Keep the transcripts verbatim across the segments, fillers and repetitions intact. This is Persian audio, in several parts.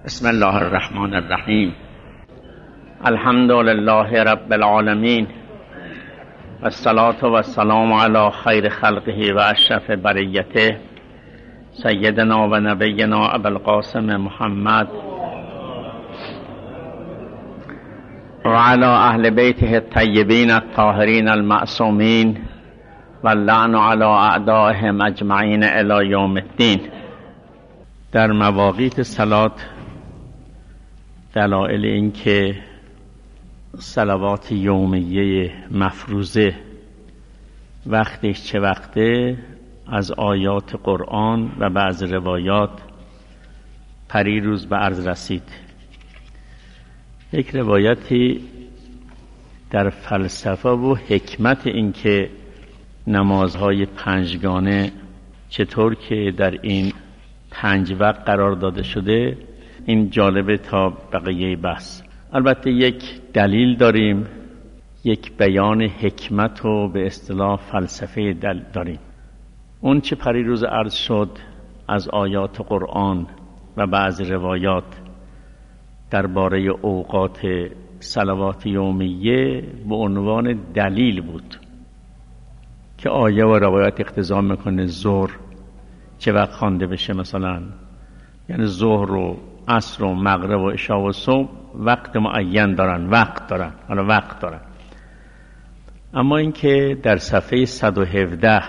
بسم الله الرحمن الرحیم. الحمد لله رب العالمین و الصلاة و السلام علی خیر خلقه و اشرف بریته سیدنا و نبینا ابوالقاسم محمد و علی اهل بیته الطیبین الطاهرین المعصومین و اللعن علی اعدائهم اجمعین الی یوم الدین. در مواقیت صلات دلایل این که صلوات یومیه مفروضه وقتش چه وقته از آیات قرآن و بعض روایات پریروز به عرض رسید. یک روایتی در فلسفه و حکمت این که نمازهای پنجگانه چطور که در این پنج وقت قرار داده شده، این جالبه تا بقیه بحث. البته یک دلیل داریم، یک بیان حکمت و به اصطلاح فلسفه داریم. اون چه پریروز عرض شد از آیات قرآن و بعض روایات درباره اوقات صلوات یومیه به عنوان دلیل بود که آیه و روایات اقتضا میکنه ظهر چه وقت خوانده بشه، مثلا یعنی ظهر و عصر و مغرب و عشاء و صبح وقت معین دارن، وقت دارن، حالا وقت دارن. اما اینکه در صفحه صد و هفده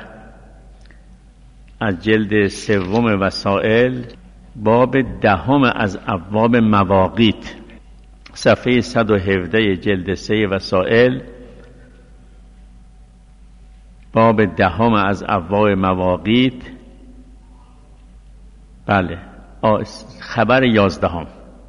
از جلد سوم وسائل باب دهم از ابواب مواقیت، صفحه صد و هفده جلد سه وسائل باب دهم از ابواب مواقیت، بله خبر یازدهم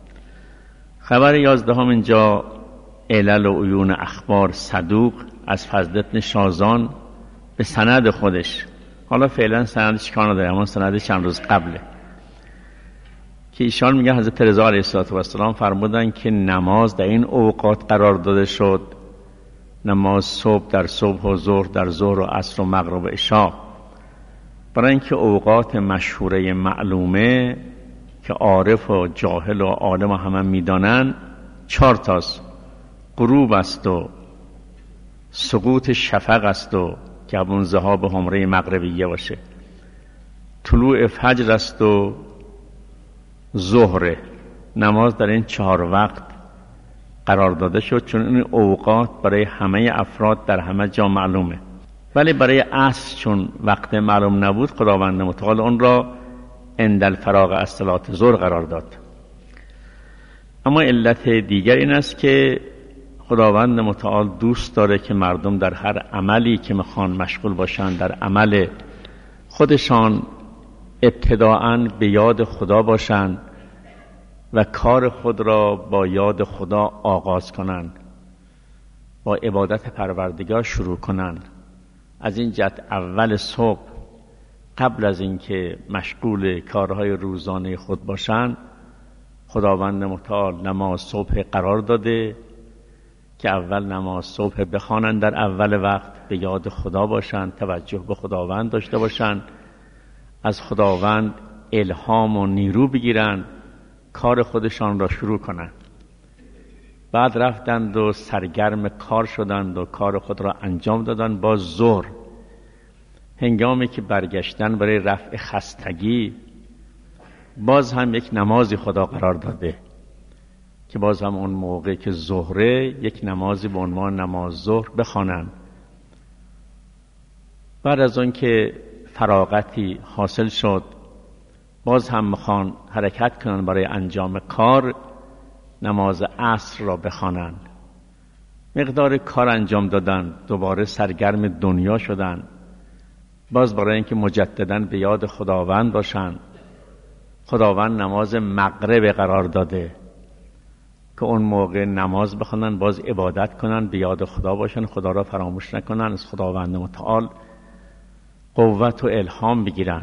خبر یازدهم اینجا علل و عیون اخبار صدوق از فضل شازان به سند خودش، حالا فعلا سندش کار نداره اما سند چند روز قبله، که ایشان میگه حضرت رضا علیه السلام فرمودن که نماز در این اوقات قرار داده شد، نماز صبح در صبح و ظهر در ظهر و عصر و مغرب و عشاء، برای اینکه اوقات مشهوره معلومه که عارف و جاهل و عالم و همه میدانن چهار تاست. غروب است و سقوط شفق است و که همون ذهاب حمره مغربیه باشه، طلوع فجر است و ظهر. نماز در این چهار وقت قرار داده شد چون این اوقات برای همه افراد در همه جا معلومه، ولی برای عصر چون وقت معلوم نبود خداوند متعال اون را عند الفراغ از صلات ظهر قرار داد. اما علت دیگر این است که خداوند متعال دوست داره که مردم در هر عملی که میخوان مشغول باشن در عمل خودشان ابتداءً به یاد خدا باشن و کار خود را با یاد خدا آغاز کنن، با عبادت پروردگار شروع کنن. از این جهت اول صبح قبل از اینکه مشغول کارهای روزانه خود باشن خداوند متعال نماز صبح قرار داده که اول نماز صبح بخوانند، در اول وقت به یاد خدا باشند، توجه به خداوند داشته باشند، از خداوند الهام و نیرو بگیرند، کار خودشان را شروع کنند. بعد رفتند و سرگرم کار شدند و کار خود را انجام دادند. با ظهر هنگامی که برگشتن برای رفع خستگی باز هم یک نمازی خدا قرار داده که باز هم اون موقع که ظهره یک نمازی به عنوان نماز ظهر بخوانند. بعد از اون که فراغتی حاصل شد باز هم میخوان حرکت کنند برای انجام کار، نماز عصر را بخوانند. مقدار کار انجام دادن، دوباره سرگرم دنیا شدن، باز برای اینکه مجدداً به یاد خداوند باشن خداوند نماز مغرب قرار داده که اون موقع نماز بخونن، باز عبادت کنن، به یاد خدا باشن، خدا را فراموش نکنن، از خداوند متعال قوت و الهام بگیرن.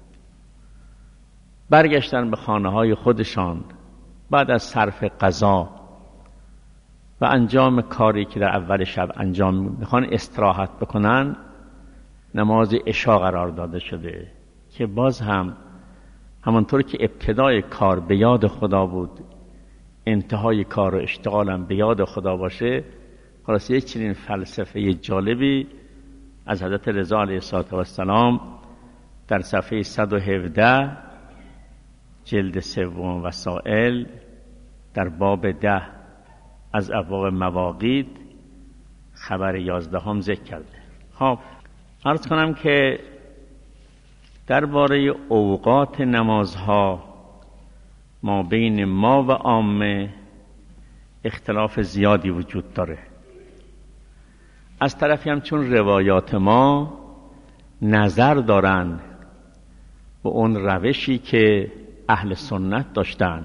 برگشتن به خانه های خودشان بعد از صرف قضا و انجام کاری که در اول شب انجام میخوان استراحت بکنن، نماز عشا قرار داده شده که باز هم همانطور که ابتدای کار به یاد خدا بود، انتهای کار و اشتغالم به یاد خدا باشه. خلاصه یک چنین فلسفه جالبی از حضرت رضا علیه السلام در صفحه صد و هفده جلد سوم وسائل در باب ده از ابواب مواقیت خبر یازدهم ذکر کرده. خب عرض کنم که درباره اوقات نمازها ما بین ما و عامه اختلاف زیادی وجود داره. از طرفی هم چون روایات ما نظر دارن به اون روشی که اهل سنت داشتن.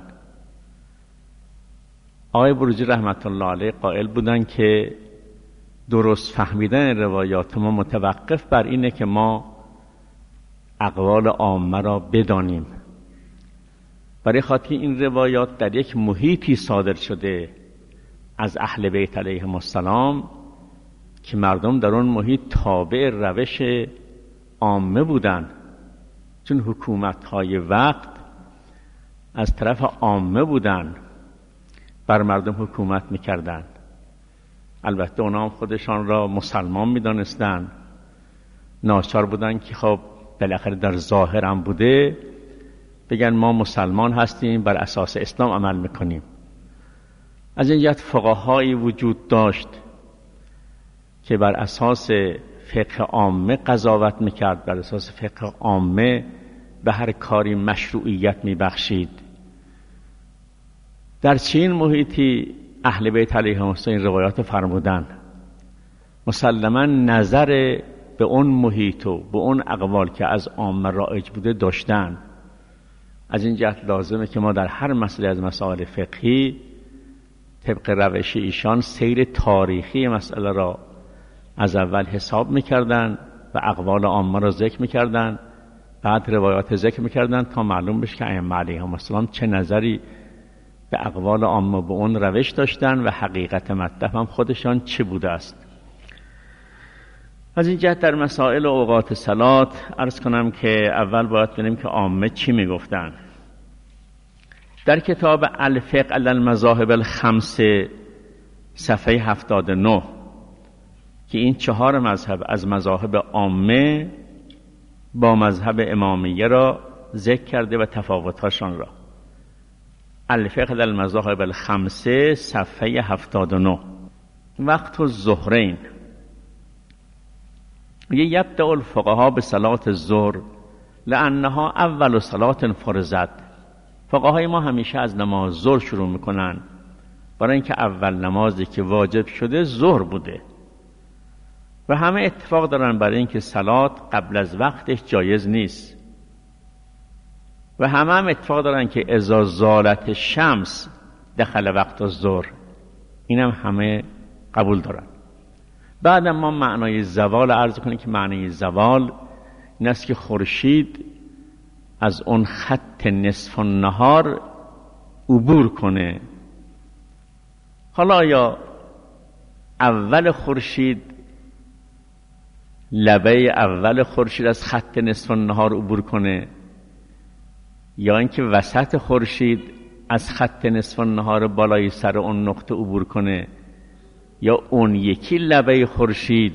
آقای بروجی رحمت الله علیه قائل بودن که درست فهمیدن روایات ما متوقف بر اینه که ما اقوال عامه را بدانیم. برای خاطر این روایات در یک محیطی صادر شده از اهل بیت علیهم السلام که مردم در اون محیط تابع روش عامه بودن، چون حکومت‌های وقت از طرف عامه بودن، بر مردم حکومت می‌کردند. البته اونا هم خودشان را مسلمان می‌دانستند، ناچار بودن که خب بالاخره در ظاهر هم بوده بگن ما مسلمان هستیم، بر اساس اسلام عمل میکنیم. از این جهت فقهایی وجود داشت که بر اساس فقه عامه قضاوت میکرد، بر اساس فقه عامه به هر کاری مشروعیت میبخشید. در چین محیطی اهل بیت علیهم السلام این روایات فرمودن. مسلما نظر به اون محیط و به اون اقوال که از عامه رایج بوده داشتن. از این جهت لازمه که ما در هر مسئله از مسائل فقهی طبق روش ایشان سیر تاریخی مسئله را از اول حساب میکردن و اقوال عامه را ذکر میکردن، بعد روایات ذکر میکردن تا معلوم بشه که ائمه علیهم السلام چه نظری به اقوال عامه به اون روش داشتن و حقیقت مطلب هم خودشان چه بوده است. از این جهت در مسائل اوقات صلات عرض کنم که اول باید ببینیم که عامه چی میگفتن. در کتاب الفقه علی المذاهب الخمس صفحه هفتاد و نه که این چهار مذهب از مذاهب عامه با مذهب امامیه را ذکر کرده و تفاوت‌هاشان را. الفقه علی المذاهب الخمس صفحه هفتاد و نه. وقت الظهرین یبدأ الفقهاء بصلاة الظهر لأنها اول صلاة فرضت. فقهای ما همیشه از نماز ظهر شروع میکنن برای اینکه اول نمازی که واجب شده ظهر بوده و همه اتفاق دارن برای اینکه صلات قبل از وقتش جایز نیست و همه هم اتفاق دارن که اذا زالت شمس دخل وقت الظهر، اینم همه قبول دارن. بعد ما معنای زوال عرض کنیم که معنای زوال این است که خورشید از اون خط نصف النهار عبور کنه. حالا یا اول خورشید، لبه اول خورشید از خط نصف النهار عبور کنه، یا اینکه وسط خورشید از خط نصف النهار بالای سر اون نقطه عبور کنه، یا اون یکی لبه خورشید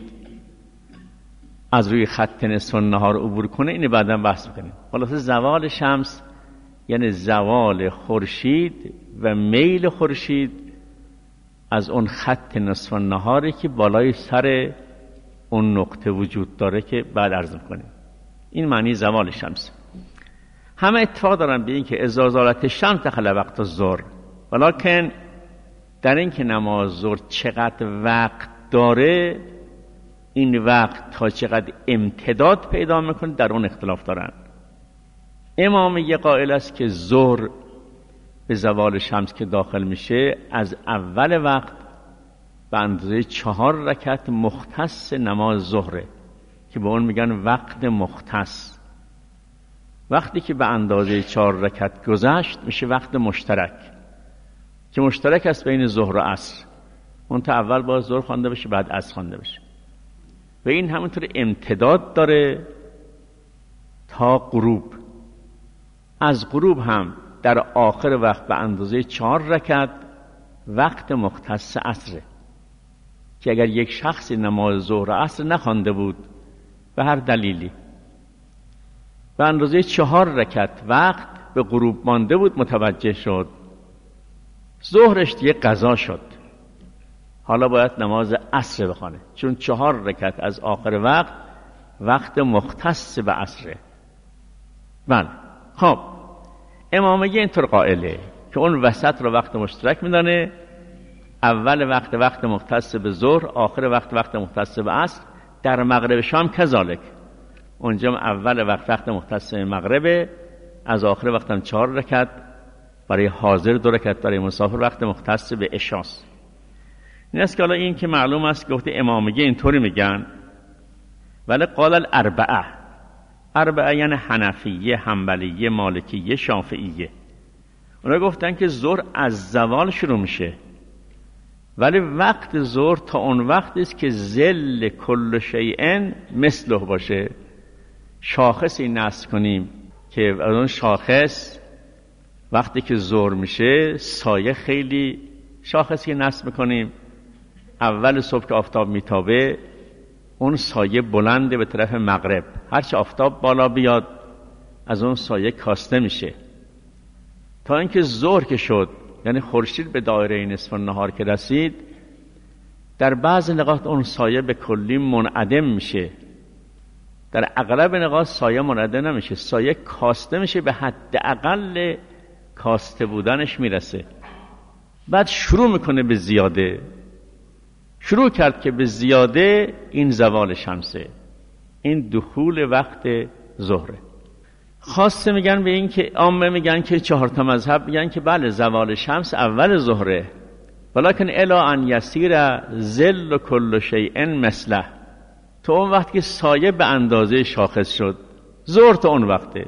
از روی خط نصف النهار عبور کنه. اینو بعدا بحث می‌کنیم. خلاصه زوال شمس یعنی زوال خورشید و میل خورشید از اون خط نصف النهاری که بالای سر اون نقطه وجود داره که بعد عرض می‌کنیم. این معنی زوال شمس. همه اتفاق دارن به این که اذا زالت الشمس دخل وقت الظهر، ولکن در این که نماز ظهر چقدر وقت داره، این وقت تا چقدر امتداد پیدا میکنه در اون اختلاف دارن. امامیه قائل است که ظهر به زوال شمس که داخل میشه از اول وقت به اندازه چهار رکعت مختص نماز ظهره که به اون میگن وقت مختص. وقتی که به اندازه چهار رکعت گذشت میشه وقت مشترک که مشترک است بین ظهر و عصر. اون تا اول باید ظهر خوانده بشه بعد عصر خوانده بشه و این همونطور امتداد داره تا غروب. از غروب هم در آخر وقت به اندازه چهار رکعت وقت مختص عصره که اگر یک شخصی نماز ظهر و عصر نخوانده بود به هر دلیلی به اندازه چهار رکعت وقت به غروب مانده بود متوجه شد، ظهرش دیگه قضا شد، حالا باید نماز عصر بخوانه چون چهار رکعت از آخر وقت وقت مختص به عصره. بله خب امامیه اینطور قائله که اون وسط رو وقت مشترک میدانه، اول وقت وقت مختص به ظهر، آخر وقت وقت مختص به عصر. در مغرب شام کذالک، اونجا اول وقت وقت مختص به مغرب، از آخر وقت هم چهار رکعت، برای حاضر دو رکعت، برای مسافر وقت مختص به عشاست. این است که حالا این که معلوم است که وقت امامیه اینطوری میگن. ولی قال الاربعه، اربعه یعنی حنفیه، حنبلیه، مالکیه، شافعیه. اونا گفتن که ظهر از زوال شروع میشه، ولی وقت ظهر تا اون وقت است که ذل کل شیء مثله باشه. شاخصی نصب کنیم که اون شاخص وقتی که ظهر میشه سایه خیلی، شاخصی نصب کنیم اول صبح که آفتاب میتابه اون سایه بلنده به طرف مغرب، هرچه آفتاب بالا بیاد از اون سایه کاسته میشه تا اینکه ظهر که شد، یعنی خورشید به دایره نصف النهار که رسید، در بعض نقاط اون سایه به کلی منعدم میشه. در اغلب نقاط سایه منعدم نمیشه، سایه کاسته میشه، به حد اقل کاسته بودنش میرسه. بعد شروع میکنه به زیاده، شروع کرد که به زیاده، این زوال شمسه، این دخول وقت ظهره. خاصه میگن به این که عامه میگن که چهار تا مذهب میگن که بله زوال شمس اول ظهره، ولکن الا ان یسیر ظل کل شیء مثله، تو اون وقت که سایه به اندازه شاخص شد، ظهر تا اون وقته،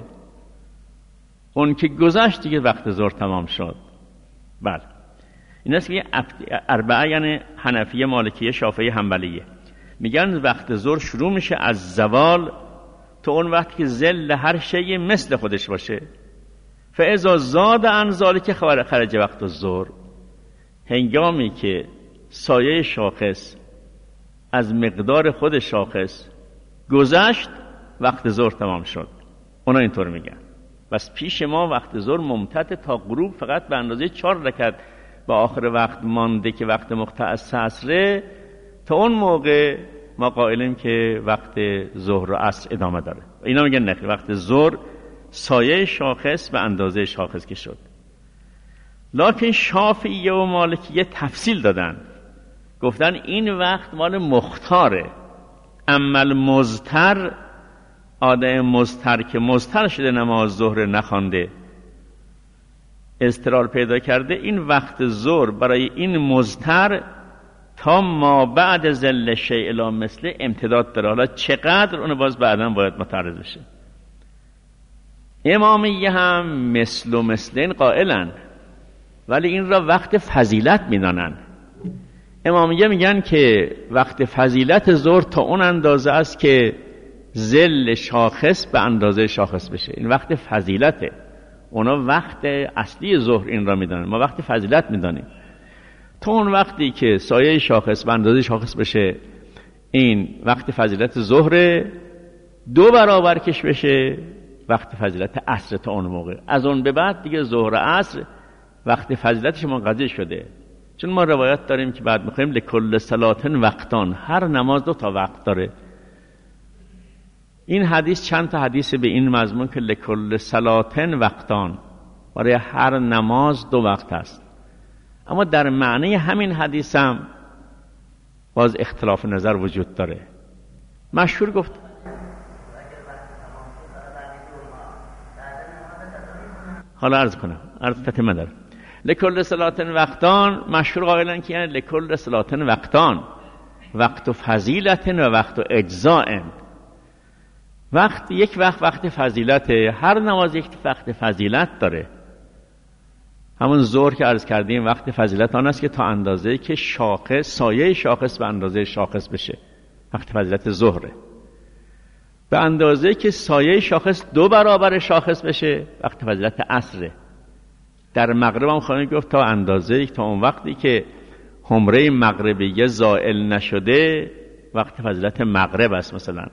اون که گذشت دیگه وقت ظهر تمام شد. بله این است که اربعه یعنی حنفیه، مالکیه، شافعی، حنبلیه میگن وقت ظهر شروع میشه از زوال تا اون وقت که ظل هر شی مثل خودش باشه. فاذا زاد عن ذلک خرج وقت الظهر، هنگامی که سایه شاخص از مقدار خود شاخص گذشت وقت ظهر تمام شد. اونا اینطور میگن. بس پیش ما وقت ظهر ممتد تا غروب فقط به اندازه چهار رکعت با آخر وقت مانده که وقت مختص عصره، تا اون موقع ما قائلیم که وقت ظهر و عصر ادامه داره. اینا میگن نه، وقت ظهر سایه شاخص به اندازه شاخص که شد. لکن شافعیه و مالکیه تفصیل دادن، گفتن این وقت مال مختاره. اما المضطر، آدم مضطر که مضطر شده نماز ظهر نخوانده، اضطرار پیدا کرده، این وقت ظهر برای این مضطر تا ما بعد ذل شیء الا مثل امتداد داره. حالا چقدر اونو باز بعدا باید متعرض بشه. امامیه هم مثل و مثلین قائلن، ولی این را وقت فضیلت میدانن. امامیه میگن که وقت فضیلت ظهر تا اون اندازه است که ذل شاخص به اندازه شاخص بشه، این وقت فضیلته. اونا وقت اصلی ظهر این را میدانن، ما وقت فضیلت میدانیم. تا اون وقتی که سایه شاخص به اندازه شاخص بشه، این وقت فضیلت ظهر، دو برابر کش بشه وقت فضیلت عصر. تا اون موقع از اون به بعد دیگه ظهر عصر وقت فضیلتش منقضی شده. چون ما روایت داریم که بعد میخوایم لکل صلات وقتان، هر نماز دو تا وقت داره. این حدیث چند تا حدیث به این مضمون که لکل صلات وقتان، برای هر نماز دو وقت است. اما در معنی همین حدیث هم باز اختلاف نظر وجود داره. مشهور گفت حالا عرض کنم، عرض تتمه داره. لکل صلات وقتان، مشهور قائلن که یعنی لکل صلات وقتان، وقت و فضیلت و وقت و اجزاء. وقت یک وقت وقت فضیلته، هر نماز یک وقت فضیلت داره. همون ظهر که عرض کردیم وقت فضیلت آن است که تا اندازه که شاخص، سایه شاخص به اندازه شاخص بشه، وقت فضیلت ظهره. به اندازه که سایه شاخص دو برابر شاخص بشه وقت فضیلت عصره. در مغرب هم خانه گفت تا اندازه تا اون وقتی که حمره مغربیه زائل نشده وقت فضیلت مغرب است. مثلا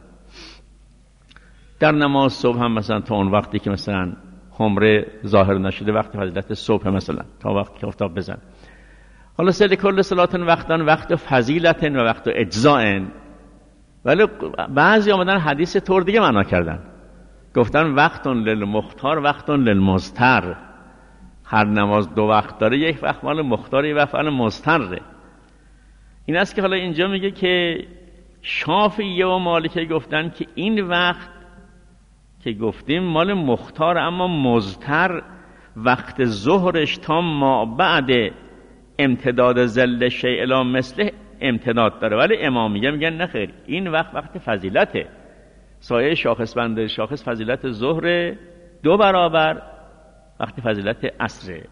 در نماز صبح هم مثلا تا اون وقتی که مثلا حمره ظاهر نشده وقت فضیلت صبح، مثلا تا وقتی که آفتاب بزن. حالا سل کل صلات وقتان وقت فضیلت و وقت اجزاء. ولی بعضی آمدن حدیث طور دیگه معنا کردن، گفتن وقتون للمختار وقتون للمضطر. هر نماز دو وقت داره، یک وقت مال مختار، یک وقت مال مضطره. این است که حالا اینجا میگه که شافعیه و مالکه گفتن که این وقت که گفتیم مال مختار، اما مضطر وقت ظهرش تا ما بعد امتداد ظل شیء الی مثله امتداد داره. ولی امامیه میگن نه خیر، این وقت وقت فضیلته. سایه شاخص بنده شاخص فضیلت ظهر دو برابر وقت فضیلت عصره.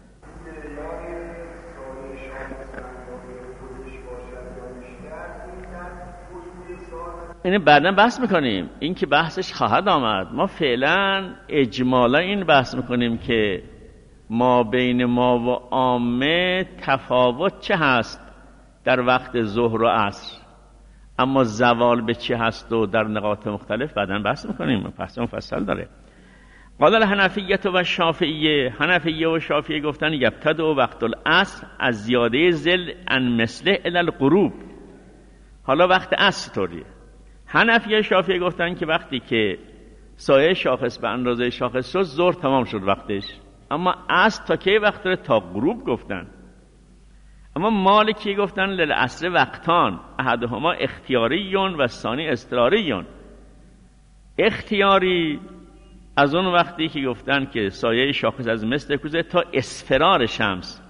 اینه بعدا بحث میکنیم، این که بحثش خواهد آمد. ما فعلا اجمالا این بحث میکنیم که ما بین ما و عامه تفاوت چه هست در وقت ظهر و عصر، اما زوال به چه هست و در نقاط مختلف بعدا بحث میکنیم، بحث مفصل داره. قال الحنفیه و شافعیه، حنفیه و شافعیه گفتن یبتدئ وقت العصر از زیاده ظل عن مثله الی الغروب. حالا وقت عصر طوریه. حنفیه شافعیه گفتن که وقتی که سایه شاخص به اندازه شاخص شد ظهر تمام شد وقتش، اما عصر تا کی وقت داره؟ تا غروب گفتن. اما مالکی گفتن للعصر وقتان احدهما اختیاریون و ثانی اضطراریون. اختیاری از اون وقتی که گفتن که سایه شاخص از مثل کوزه تا اصفرار شمس،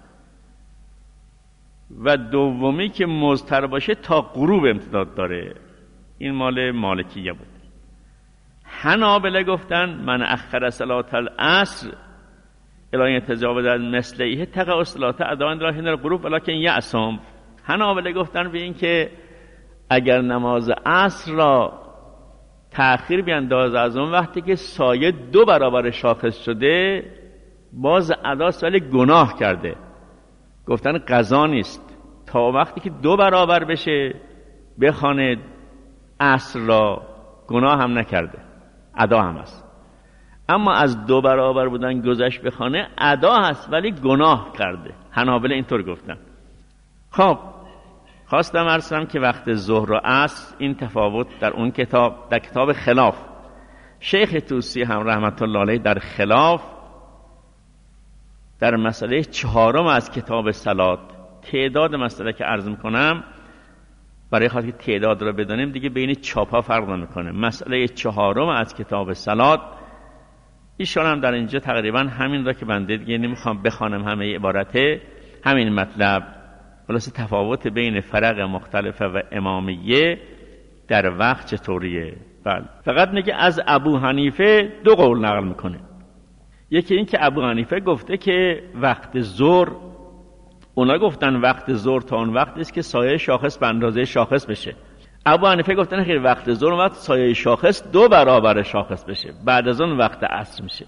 و دومی که مضطر باشه تا غروب امتداد داره. این مال مالکیه بود. حنابلة گفتن من اخر صلات العصر الان تجاوز از مثلیه تقع صلات ادان را هنر غروب ولکن یعصم. حنابلة گفتن به این که اگر نماز عصر را تأخیر بینداز از اون وقتی که سایه دو برابر شاخص شده باز اداست ولی گناه کرده. گفتن قضا نیست تا وقتی که دو برابر بشه بخواند عصر را، گناه هم نکرده، ادا هم است. اما از دو برابر بودن گذشت بخوانه ادا هست ولی گناه کرده. حنابلة اینطور گفتن. خب خواستم عرض کنم که وقت ظهر و عصر این تفاوت در اون کتاب، در کتاب خلاف، شیخ طوسی هم رحمت الله علیه در خلاف در مسئله چهارم از کتاب صلات، تعداد مسئله که عرض میکنم برای خاطر که تعداد رو بدانیم دیگه بین چاپا فرق نمیکنه. مسئله چهارم از کتاب صلات ایشان هم در اینجا تقریبا همین را که بنده دیگه نمیخوام بخوانم همه عبارته، همین مطلب، خلاص تفاوت بین فرق مختلفه و امامیه در وقت چطوریه. بله فقط میگه از ابو حنیفه دو قول نقل میکنه. یکی این که ابو حنیفه گفته که وقت ظهر، اونا گفتن وقت ظهر تا اون وقت است که سایه شاخص به اندازه شاخص بشه. ابو حنیفه گفتن خیلی وقت ظهر وقت سایه شاخص دو برابر شاخص بشه، بعد از اون وقت عصر میشه.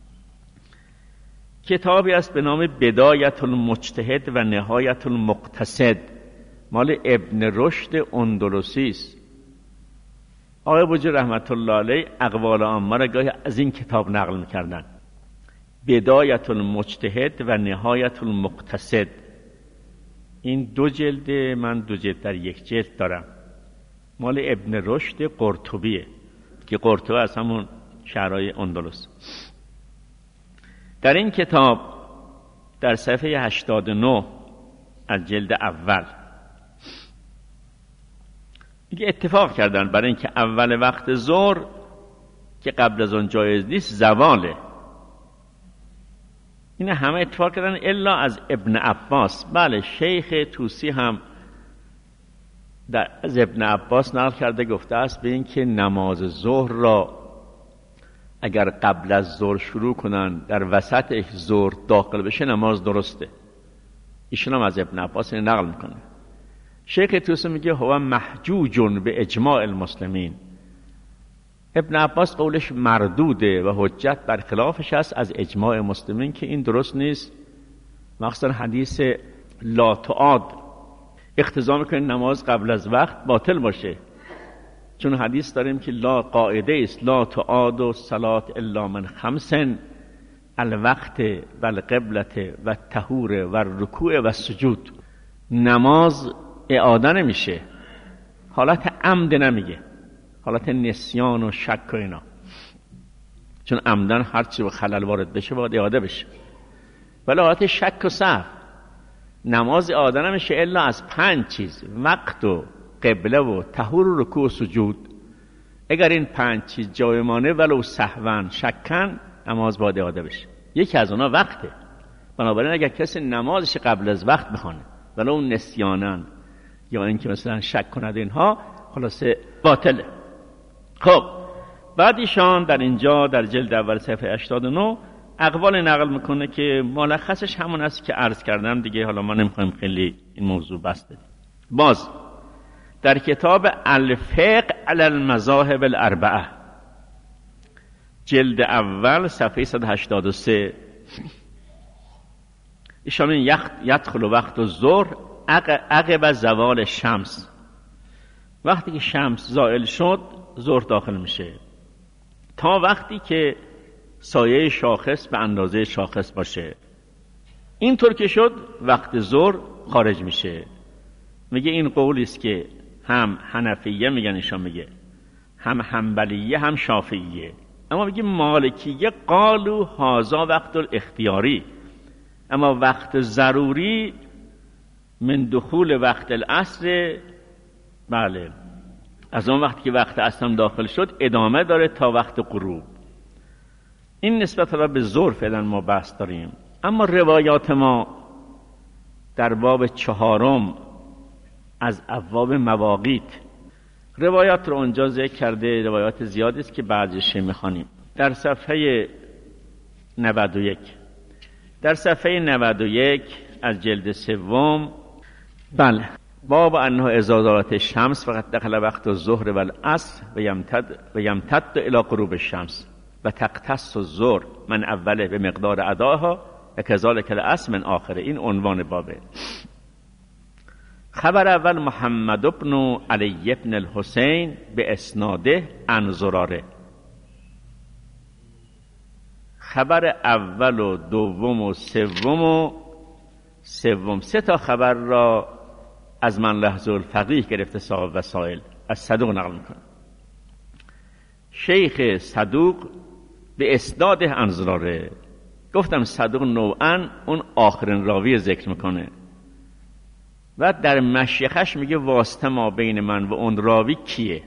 کتابی است به نام بدایت المجتهد و نهایت المقتصد، مال ابن رشد اندلسی است. آقای بوجی رحمت الله علیه اقوال عامه را گاهی از این کتاب نقل میکردن. بدایت المجتهد و نهایت المقتصد، این دو جلد، من دو جلد در یک جلد دارم، مال ابن رشد قرطبیه که قرطبه از همون شهرهای اندلس. در این کتاب در صفحه هشتاد و نه از جلد اول میگه اتفاق کردن برای اینکه اول وقت ظهر که قبل از اون جایز نیست زواله. این همه اتفاق کردن الا از ابن عباس. بله شیخ طوسی هم در از ابن عباس نقل کرده، گفته است به این که نماز ظهر را اگر قبل از ظهر شروع کنن در وسط ظهر داخل بشه نماز درسته. ایشون هم از ابن عباس این نقل میکنه. شیخ طوسی میگه هو محجوج به اجماع المسلمین، ابن عباس قولش مردوده و حجت بر خلافش است از اجماع مسلمین که این درست نیست. مخصوصا حدیث لا تعاد اقتضا میکنه نماز قبل از وقت باطل باشه، چون حدیث داریم که لا قاعده است لا تعاد و صلات الا من خمسن الوقت و القبلت و الطهور و الرکوع و السجود. نماز اعاده نمیشه، حالت عمد نمیگه، حالت نسیان و شک و اینا، چون عمدن هرچی و خلل وارد بشه باید اعاده بشه. ولی حالت شک و سهو نماز اعاده نمیشه الا از پنج چیز: وقت و قبله و طهور و رکوع و سجود. اگر این پنج چیز جای مانه ولو سهوا شکن نماز باید اعاده بشه. یکی از اونا وقته. بنابراین اگر کسی نمازش قبل از وقت بخونه ولو نسیانن یا اینکه مثلا شک کند اینها، خلاصه باطله. خب بعد ایشان در اینجا در جلد اول صفحه هشتاد و نه اقوال نقل میکنه که ملخصش همون است که عرض کردم دیگه. حالا ما نمیخوایم خیلی این موضوع بس بدیم. باز در کتاب الفقه علی المذاهب الاربعه جلد اول صفحه صد و هشتاد و سه ایشان یدخل وقت الظهر عقب زوال شمس. وقتی که شمس زائل شد ظهر داخل میشه تا وقتی که سایه شاخص به اندازه شاخص باشه. اینطور که شد وقت ظهر خارج میشه. میگه این قولی است که هم حنفیه میگن، ایشان میگه هم حنبلیه هم شافعیه. اما میگه مالکیه قالو هازا وقت الاختیاری، اما وقت ضروری من دخول وقت العصر، بله از اون وقتی که وقت عصر داخل شد ادامه داره تا وقت غروب. این نسبت را به ظهر فعلا ما بحث داریم. اما روایات ما در باب چهارم از ابواب مواقیت روایات رو اونجا ذکر کرده. روایات زیادی است که بعضیش میخوانیم. در صفحه نود و یک در صفحه نود و یک از جلد سوم، بله، باب انه اذا زالت الشمس فقط دخل وقت الظهر و العصر و یمتد و یمتد الى غروب الشمس و تقتص الظهر من اوله به مقدار اداها و کذالک العصر من آخره. این عنوان بابه. خبر اول محمد ابن علی ابن الحسین به اسناده عن زراره. خبر اول و دوم و سوم و سوم سه تا خبر را از من لحظه الفقیه گرفته صاحب وسائل از صدوق نقل میکنه. شیخ صدوق به اسناده عن زراره. گفتم صدوق نوعا اون آخرین راوی ذکر میکنه و در مشیخش میگه واسطه ما بین من و اون راوی کیه.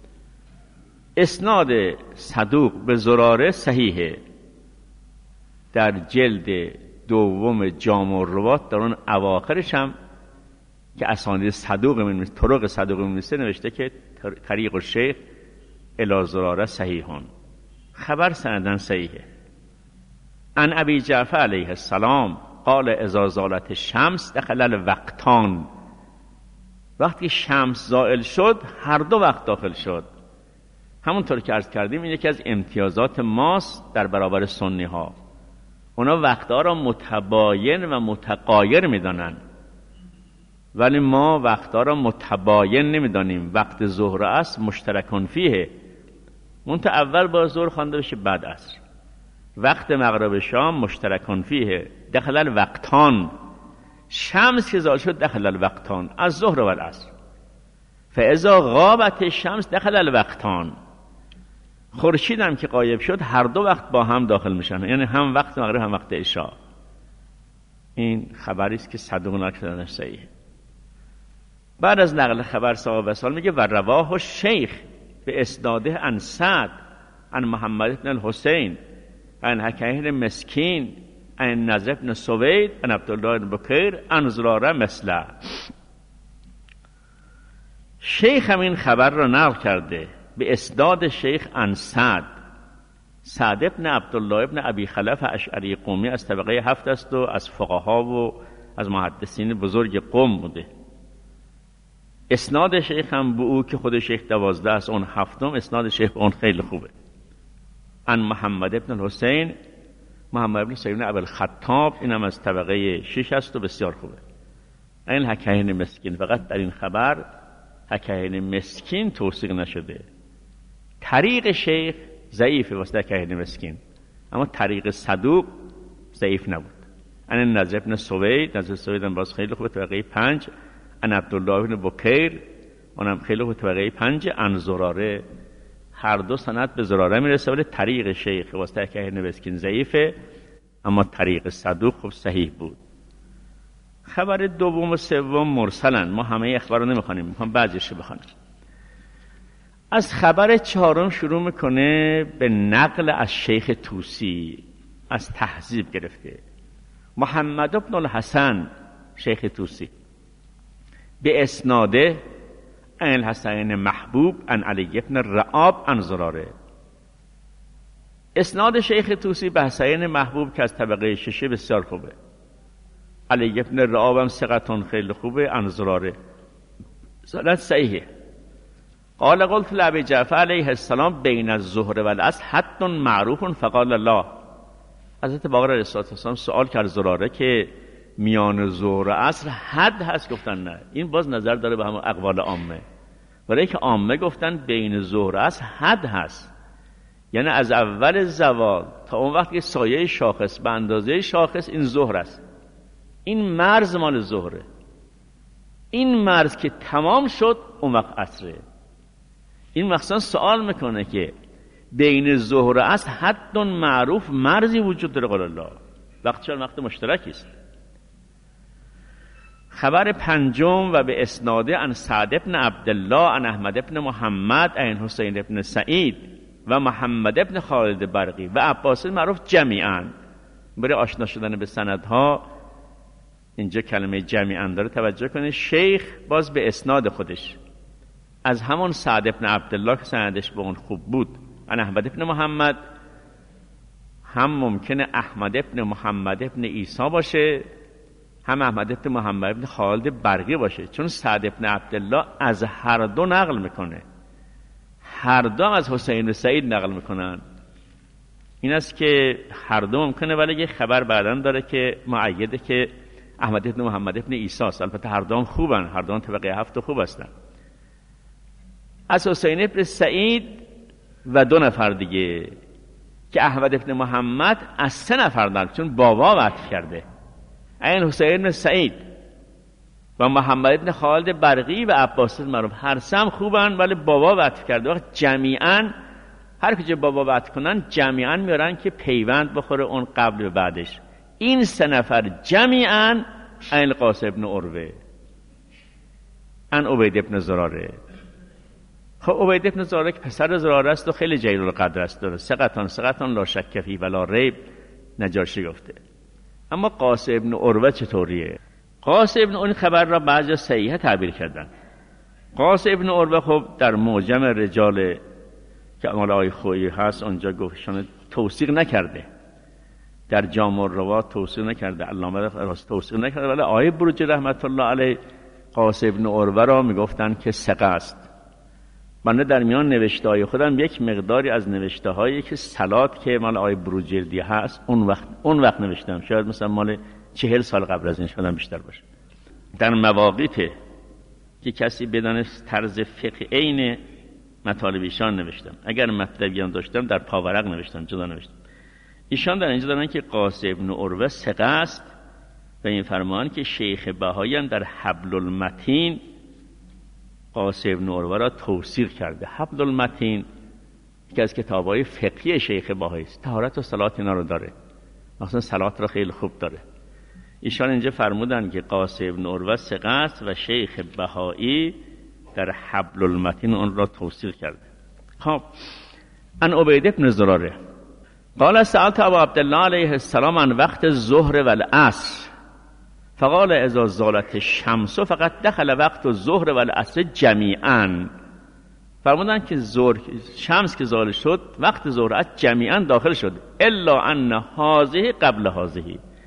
اسناد صدوق به زراره صحیحه. در جلد دوم جامع الروات در اون اواخرش هم که اسانید صدوق من طرق صدوق من نوشته که طریق الشیخ الی زراره صحیحون. خبر سندن صحیحه. ان ابی جعفر علیه السلام قال اذا زالت الشمس دخل الوقتان. وقتی شمس زائل شد هر دو وقت داخل شد. همونطور که عرض کردیم این یکی از امتیازات ماست در برابر سنی ها. اونا وقتها را متباین و متقایر میدانن، ولی ما وقتها را متباین نمیدانیم. وقت ظهر و عصر مشترکان فیه، منتها اول با ظهر خوانده بشه بعد عصر. وقت مغرب شام مشترکان فیه دخل الوقتان. شمس که زال شد دخل الوقتان از ظهر و العصر. فاذا غابت الشمس دخل الوقتان. خورشید هم که غایب شد هر دو وقت با هم داخل میشن، یعنی هم وقت مغرب هم وقت عشاء. این خبری است که صدوق نقل کردنش صحیحه. بعد از نقل خبر صاحب وصال میگه و رواه الشیخ به اسناده عن سعد عن محمد بن الحسین عن حکیم مسکین عن نضر بن سوید عن عبدالله بن بکیر عن زراره مثله. شیخ هم این خبر را نقل کرده به اسناد شیخ عن سعد. سعد ابن عبدالله ابن ابی خلف اشعری قومی از طبقه هفت است و از فقها و از محدثین بزرگ قوم بوده. اسناد شیخ هم به او که خود شیخ دوازده است، اون هفتم، اسناد شیخ به اون خیلی خوبه. ان محمد ابن الحسین، محمد ابن حسین ابو الخطاب، اینم از طبقه شش است و بسیار خوبه. این حکیین مسکین، فقط در این خبر حکیین مسکین توثیق نشده. طریق شیخ ضعیفه واسه حکیین مسکین، اما طریق صدوق ضعیف نبود. ان نضر ابن سوید، نضر سوید هم باز خیلی خوبه، طبقه پنج. ان عبدالله ابن بکیر، اونم خیلی خوبه، طبقه پنج. ان زراره، هر دو سند به زراره میرسه، ولی طریق شیخ واسه حکیین مسکین ضعیفه، اما طریق صدوق خب صحیح بود. خبر دوم و سوم مرسلن، ما همه اخبار رو نمیخوانیم، میخوام بعضیش رو بخوانیم. از خبر چهارم شروع میکنه به نقل از شیخ طوسی، از تهذیب گرفته. محمد ابن الحسن شیخ طوسی به اسناده ان الحسین محبوب ان علی ابن رعاب ان زراره. اسناد شیخ طوسی به حسین محبوب که از طبقه ششه بسیار خوبه. علی ابن رعاب هم ثقتون خیلی خوبه، ان زراره سند صحیحه. قال قلت لابی جعفر علیه السلام بین الظهر و العصر حد معروف فقال الله. حضرت باقر علیه السلام سوال کرد زراره که میان ظهر و عصر حد هست؟ گفتن نه. این باز نظر داره به همون اقوال عامه، برای که عامه گفتن بین ظهر و عصر حد هست، یعنی از اول زوال تا اون وقت که سایه شاخص به اندازه شاخص این ظهر است، این مرز مال ظهره. این مرز که تمام شد اون وقت عصره. این مخصوصا سوال میکنه که بین ظهر و عصر حد معروف، مرزی وجود داره؟ قال الله. وقت چون وقت مشترکی است. خبر پنجم و به اسناده ان سعد ابن عبدالله ان احمد ابن محمد ان حسین ابن سعید و محمد ابن خالد برقی و عباس معروف جمیعا. برای آشنا شدن به سندها اینجا کلمه جمیعا داره، توجه کنه. شیخ باز به اسناد خودش از همون سعد ابن عبدالله که سندش به اون خوب بود ان احمد ابن محمد، هم ممکنه احمد ابن محمد ابن عیسی باشه، هم احمد ابن محمد ابن خالد برقی باشه، چون سعد ابن عبدالله از هر دو نقل میکنه، هر دو از حسین و سعید نقل میکنن. این است که هر دو ممکنه، ولی یه خبر بعدن داره که معیده که احمد ابن محمد ابن عیسی است. البته هر دو هم خوبن، هر دو هم طبقه هفت خوب هستن. از حسین ابن سعید و دو نفر دیگه که احمد ابن محمد از سه نفر دارن، چون بابا وقت کرده. این حسین ابن سعید و محمد ابن خالد برقی و عباس معروف هر سم خوبن، ولی بابا وقت کرده. وقت جمیعا هر کجا بابا وقت کنن جمیعا میارن که پیوند بخوره اون قبل و بعدش. این سه نفر جمیعا این قاسم ابن عروه، ان عبید ابن زراره. خب عبید ابن زراره که پسر زراره است و خیلی جلیل القدر است، داره ثقتان ثقتان لا شک فیه ولا ریب، نجاشی گفته. اما قاسم ابن عروه چطوریه؟ قاسم ابن اون خبر را بعضی صحیحه تعبیر کردن. قاسم ابن عروه خب در معجم رجال که مال آقای خویی هست اونجا گفتشون توثیق نکرده، در جامع الروات توثیق نکرده، علامه راست توثیق نکرده، ولی آقای بروجردی رحمت الله علیه قاسم ابن عروه را میگفتن که ثقه است. من در میان نوشته های خودم یک مقداری از نوشته هایی که صلات که مال آقای بروجردی هست اون وقت اون وقت نوشتم، شاید مثلا مال چهل سال قبل از این شدم بیشتر باشه. در مواقیت که کسی بدانست طرز فقه عین مطالب ایشان نوشتم. اگر مطلبی هم داشتم در پاورق نوشتم، جدا نوشتم. ایشان در اینجا دارن که قاسم ابن عروه ثقه است و این فرمان که شیخ بهایی در حبل المتین قاسم ابن عروه را توثیق کرده. حبل المتین که از کتاب‌های فقهی شیخ بهایی است، طهارت و صلات اینا رو داره، مثلا صلات را خیلی خوب داره. ایشان اینجا فرمودن که قاسم ابن عروه ثقه است و شیخ بهایی در حبل المتین اون را توثیق کرده. خب ان عبید ابن زراره قال سألت ابو عبدالله علیه السلام عن وقت الظهر و العصر فقال اذا زالت الشمس فقط دخل وقت الظهر و العصر جمیعا. فرمودن که ظهر شمس که زال شد وقت ظهر جمیعا داخل شد، الا ان هذه قبل هذه،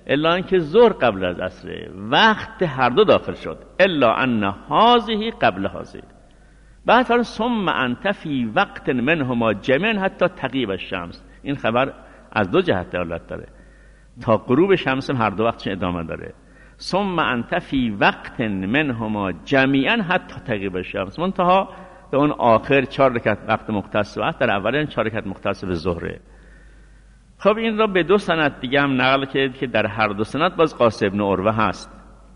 الا اینکه ظهر قبل از عصر، وقت هر دو داخل شد. الا ان هذه قبل هذه. بعد فرمود ثم انت فی وقت منهما جميعا حتی تغیب الشمس. این خبر از دو جهت دلالت داره، تا غروب شمس هر دو وقتش ادامه داره. ثم انت فی وقت منهما جمیعا حتی تغیب الشمس، منتها به اون آخر چهار رکعت وقت مختص وقت، در اول چهار رکعت مختص به ظهره. خب این را به دو سند دیگه هم نقل کرد که در هر دو سند باز قاسم بن عروه هست.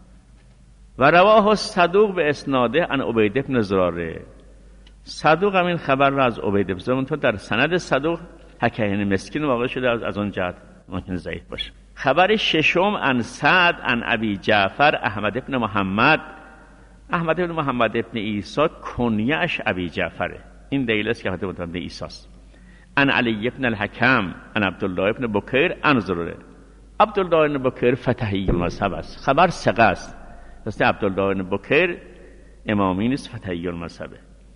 و رواه صدوق به اسناده عن عبید بن زراره. صدوق هم این خبر را از عبید بن زراره، در سند صدوق حکیم مسکین واقع شده، از از اون جهت ممکن ضعیف باشه. خبر ششم عن سعد عن ابی جعفر احمد بن محمد. احمد بن محمد ابن عیسی کنیه‌اش ابی جعفره، این دلیل است که احمد بن عیسی است. عن علی بن الحکم عن عبدالله بن بکیر عن زراره. عبدالله بن بکیر فتحی المذهب است، خبر ثقه است. دست عبدالله بن بکیر امامی نیست، فتحی المذهبه.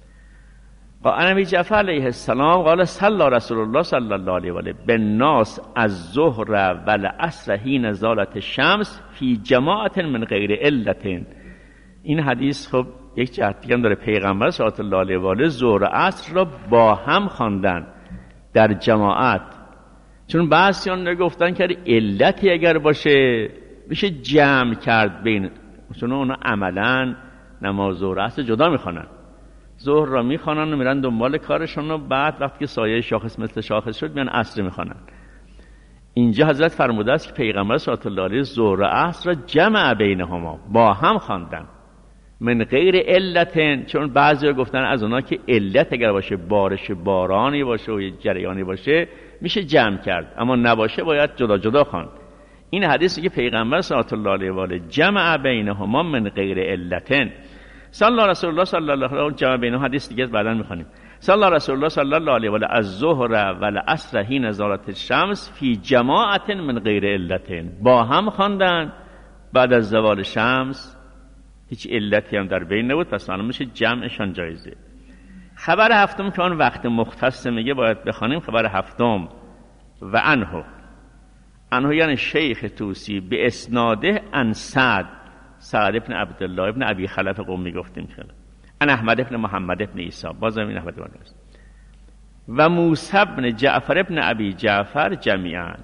عن ابی جعفر علیه السلام قال صلی رسول الله صلی الله علیه و آله بالناس الظهر والعصر حین زالت الشمس فی جماعت من غیر علت. این حدیث خب یک جهت دیگه هم داره، پیغمبر صلی الله علیه و آله ظهر و عصر را با هم خواندن در جماعت، چون بعضیان گفتن که علتی اگر باشه میشه جمع کرد بین، چون اونا عملا نماز ظهر و عصر جدا میخوانن، ظهر را میخوانن و میرن دنبال کارشون و بعد وقتی که سایه شاخص مثل شاخص شد میان عصر میخوانن. اینجا حضرت فرموده است که پیغمبر صلی الله علیه و ظهر و عصر را جمع بینهما با هم خواندن من غیر علت، چون بعضی گفتن از اونا که علت اگر باشه بارش بارانی باشه و جریانی باشه میشه جمع کرد، اما نباشه باید جدا جدا خواند. این حدیثی که پیغمبر صلی الله علیه و آله جمع بینهما من غیر علت. صلی رسول الله صلی الله علیه و آله جمع بینهما حدیث دیگه بعداً میخونیم. صلی رسول الله صلی الله علیه و آله الظهر والعصر حین زالت الشمس فی جماعت من غیر علت. با هم خواندن بعد از زوال شمس، هیچ علتی هم در بین نبود، پس معلوم میشه جمعشان جایزه. خبر هفتم که آن وقت مختص میگه باید بخوانیم، خبر هفتم و عنه عنه یعنی شیخ توسی به اسناده عن سعد سعد ابن عبدالله ابن ابی خلف قومی گفتیم که عن احمد ابن محمد ابن عیسی، بازم این احمد ابن عیسی و موسی ابن جعفر ابن ابی جعفر جمیعا.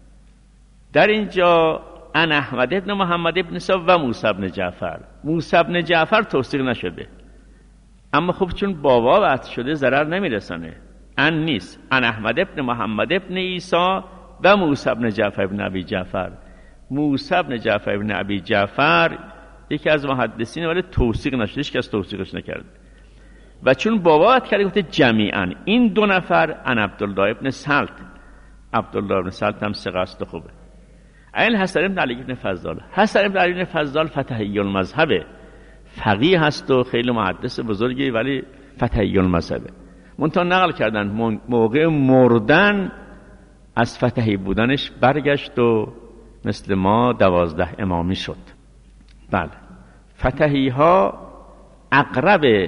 در اینجا عن احمد ابن محمد ابن عیسی و موسی ابن جعفر. موسی ابن جعفر توثیق نشده، اما خب چون بابا وقت شده ضرر نمیرسانه، ان نیست. عن احمد ابن محمد ابن عیسی و موسی ابن جعفر ابن ابی جعفر. موسی ابن جعفر ابن ابی جعفر یکی از محدثین، ولی توثیق نشده، هیچ کس توثیقش نکرد. و چون بابا وقت کرده گفته جمیعا. این دو نفر عن عبدالله ابن سلط. عبدالله ابن سلط هم ثقه است و خوبه. عین حسن ابن علی ابن فضال. حسن ابن علی ابن فضال فتحی المذهبه، فقیه هست و خیلی محدث بزرگی، ولی فتحی المذهبه. منتها نقل کردن موقع مردن از فتحی بودنش برگشت و مثل ما دوازده امامی شد. بله، فتحی ها اقرب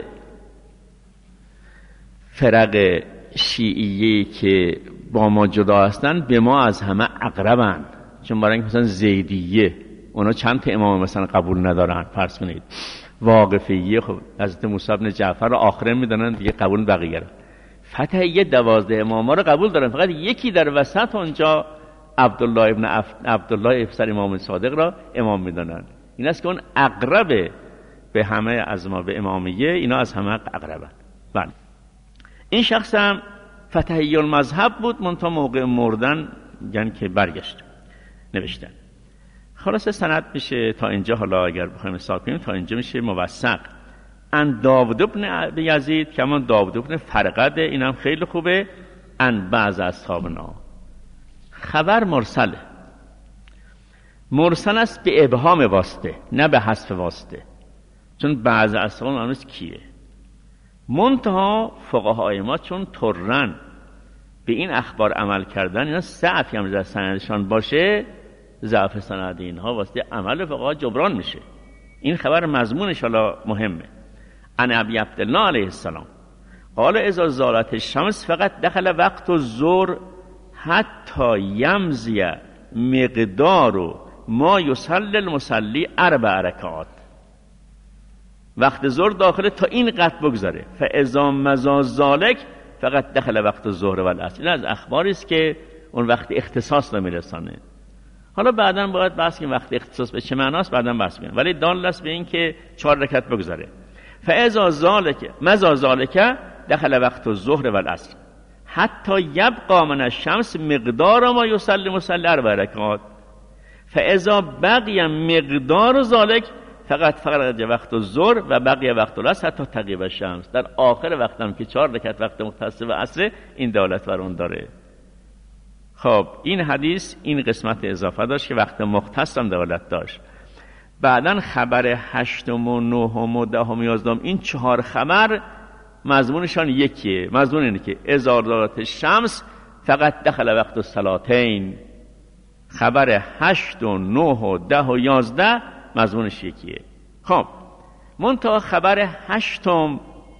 فرق شیعیه که با ما جدا هستن به ما از همه اقربن، چون برای اینکه مثلا زیدیه اونا چند تا امام مثلا قبول ندارن، فرض کنید واقفیه خب حضرت موسی بن جعفر رو آخره میدونن دیگه، قبول بقیه رو. فتحیه دوازده امام رو قبول دارن، فقط یکی در وسط اونجا عبدالله ابن اف... عبدالله افسر امام صادق را امام میدونن. این است که اون اقرب به همه از ما به امامیه، اینا از همه اقربن. بله، این شخص هم فتحی المذهب بود، منتها موقع مردن یعنی که برگشت نوشتن. خلاصه سند میشه تا اینجا. حالا اگر بخوایم حساب کنیم تا اینجا میشه موثق. ان داوود بن یزید که همون داوود بن فرقد، این هم خیلی خوبه. ان بعض اصحابنا. خبر مرسله، مرسل است به ابهام واسطه نه به حذف واسطه، چون بعض اصحاب معلومه کیه. منتها فقهای ما چون ترن به این اخبار عمل کردن، اینا ضعفی هم در سندشان باشه، ضعف سند اینها واسطه عمل فقها جبران میشه. این خبر مضمونش حالا مهمه. ان ابی عبدالله علیه السلام قال اذا زالت الشمس فقط دخل وقت الظهر حتی یمضی مقدار ما یصلی المصلی اربع رکعات، وقت ظهر داخل تا این قد بگذاره. فاذا مضى ذلک فقط دخل وقت الظهر و العصر. این از اخباری است که اون وقت اختصاص رو میرسانه. حالا بعداً باید بحث کنیم وقت اختصاص به چه معناست، بعداً بحث کنیم، ولی دال است به این که چهار رکعت بگذاره. فاذا ذلک مضى ذلک دخل وقت الظهر و العصر حتی یبقى من الشمس مقدار ما یصلی المصلی اربع رکعات فاذا بقی مقدار ذلک فقط فقط وقت الظهر و بقیه وقت العصر حتی تغیب الشمس. در آخر وقتم که چهار رکعت وقت مختص به عصر، این دلالت بر اون داره. خب این حدیث این قسمت اضافه داشت که وقت مختص هم دلالت داشت. بعدن خبر هشتم و نهم و دهم و یازدهم، این چهار خبر مضمونشان یکیه. مضمون اینه که اذا زالت الشمس فقط دخل وقت الصلاتین. خبر هشت و نه و ده و یازده مضمونش یکیه. خب منتها خبر هشتم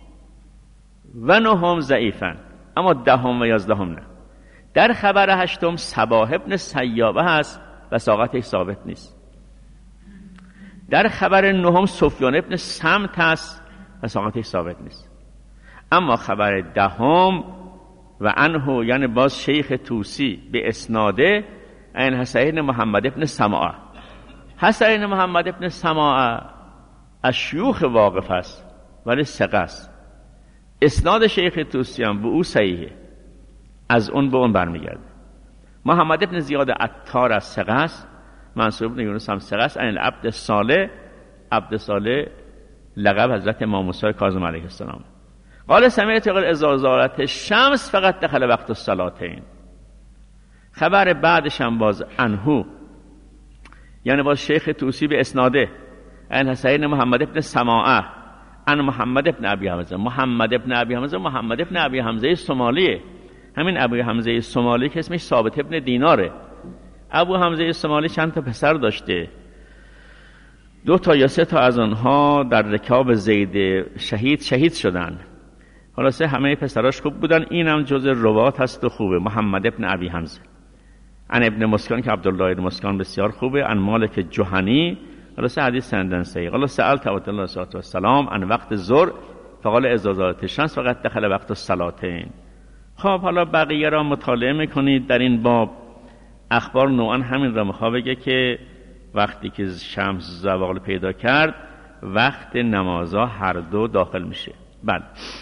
و نهم ضعیفن، اما دهم و یازدهم نه. در خبر هشتم صباح ابن سیابه هست و ساقتش ثابت نیست. در خبر نهم سفیان ابن سمت هست و ساقتش ثابت نیست. اما خبر دهم و عنه یعنی باز شیخ توسی به اسناده این حسین محمد ابن سماعه. حسین محمد ابن سماعه از شیوخ واقف است ولی ثقه است. اسناد شیخ توسی هم به او صحیحه، از اون به اون برمیگرده. محمد ابن زیاد عطار از ثقه است. منصور ابن یونس هم ثقه است. این عبد صالح، عبد صالح لقب حضرت امام موسی کاظم علیه السلام. قال سمعت يقول اذا زالت الشمس فقط دخل وقت الصلاتین. خبر بعدش هم باز عنهو یعنی باز شیخ توسی به اسناده این حسین محمد ابن سماعه ان محمد ابن ابی حمزه. محمد ابن ابی حمزه محمد ابن ابی حمزه سومالیه. همین ابی حمزه سومالی که اسمش ثابت ابن دیناره. ابو حمزه سومالی چند تا پسر داشته، دو تا یا سه تا از آنها در رکاب زید شهید شهید شدن. خلاصه همه پسراش خوب بودن. اینم جز روات هست و خوبه. محمد ابن ابی حمزه ان ابن مسکان که عبدالله ابن مسکان بسیار خوبه. ان مالک جهنی. خلاصه حدیث سندن صحیح. قال سألت عبد الله صلی الله علیه و سلام ان وقت ظهر فقال اذا زالت الشمس فقط دخل وقت الصلاتین. خب حالا بقیه را مطالعه میکنید. در این باب اخبار نوعا همین را میخواد بگه که وقتی که شمس زوال پیدا کرد وقت نمازها هر دو داخل میشه. بله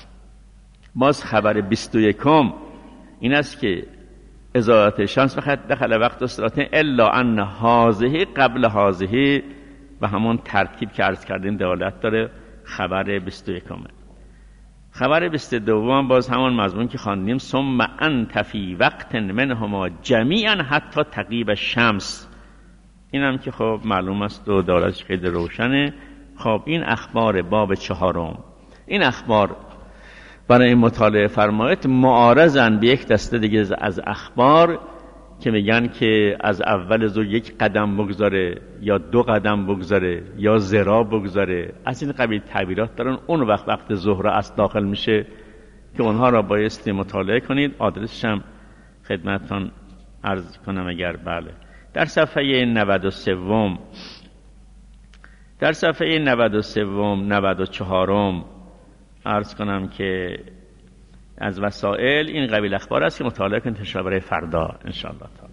باز خبر بیست و یکم این است که ازالت الشمس فقط دخل وقت الصلاتین الا ان هذه قبل هذه و همون ترتیب که عرض کردیم دلالت داره. خبر بیست و یکم. خبر بیست و دو باز همون مضمون که خواندیم ثم انت فی وقت منهما جمیعا حتی تغیب الشمس. اینم که خب معلوم است و دلالتش خیلی روشنه. خب این اخبار باب چهارم. این اخبار برای مطالعه فرمایید معارضن به یک دسته دیگه از اخبار که میگن که از اول ظهر یک قدم بگذاره یا دو قدم بگذاره یا ذراع بگذاره. از این قبیل تعبیرات دارن. اون وقت وقت ظهر است داخل میشه که اونها را بایستی مطالعه کنید. آدرسش هم خدمتتون عرض کنم اگر بله. در صفحه نود و سه در صفحه نود و سه نود و چهار عرض کنم که از وسائل این قبیل اخبار است که مطالعه کنید برای فردا ان شاء الله تعالی.